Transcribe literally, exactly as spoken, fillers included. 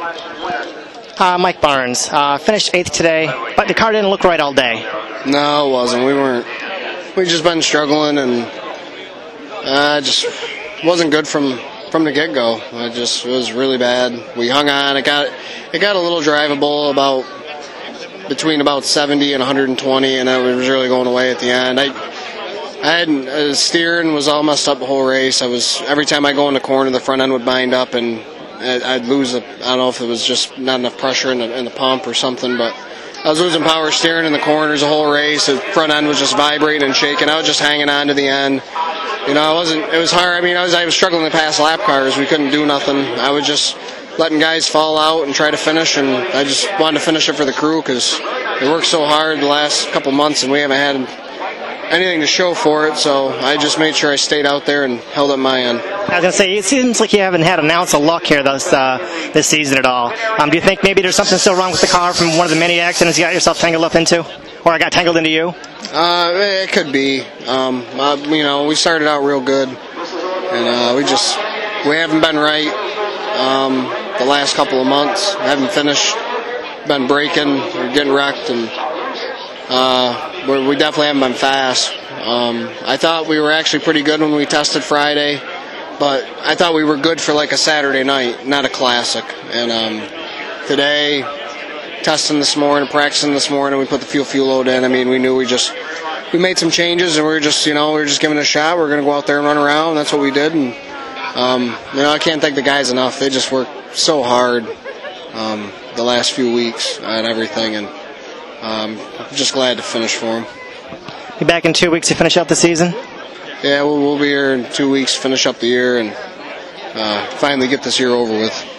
Uh, Mike Barnes, uh, finished eighth today, but the car didn't look right all day. No, it wasn't. We weren't. We just been struggling, and uh, just wasn't good from from the get go. I just it was really bad. We hung on. It got it got a little drivable about between about seventy and one hundred twenty, and it was really going away at the end. I I had uh, steering was all messed up the whole race. I was every time I go in the corner, the front end would bind up, and I'd lose. A, I don't know if it was just not enough pressure in the, in the pump or something, but I was losing power steering in the corners the whole race. The front end was just vibrating and shaking. I was just hanging on to the end. You know, I wasn't. It was hard. I mean, I was I was struggling to pass lap cars. We couldn't do nothing. I was just letting guys fall out and try to finish, and I just wanted to finish it for the crew because they worked so hard the last couple months, and we haven't had anything to show for it, so I just made sure I stayed out there and held up my end. I was going to say, it seems like you haven't had an ounce of luck here this, uh, this season at all. Um, do you think maybe there's something still wrong with the car from one of the many accidents you got yourself tangled up into? Or I got tangled into you? Uh, it could be. Um, uh, you know, we started out real good, and uh, we just, we haven't been right um, the last couple of months. Haven't finished, been breaking, or getting wrecked, and uh, we're, we definitely haven't been fast. Um, I thought we were actually pretty good when we tested Friday, but I thought we were good for like a Saturday night, not a classic. And um, today, testing this morning, practicing this morning, we put the fuel fuel load in. I mean, we knew we just we made some changes, and we were just you know we were just giving it a shot. We are going to go out there and run around. That's what we did. And um, you know, I can't thank the guys enough. They just worked so hard um, the last few weeks and everything, and um, I'm just glad to finish for them. Be back in two weeks to finish out the season? Yeah, we'll, we'll be here in two weeks, finish up the year, and uh, finally get this year over with.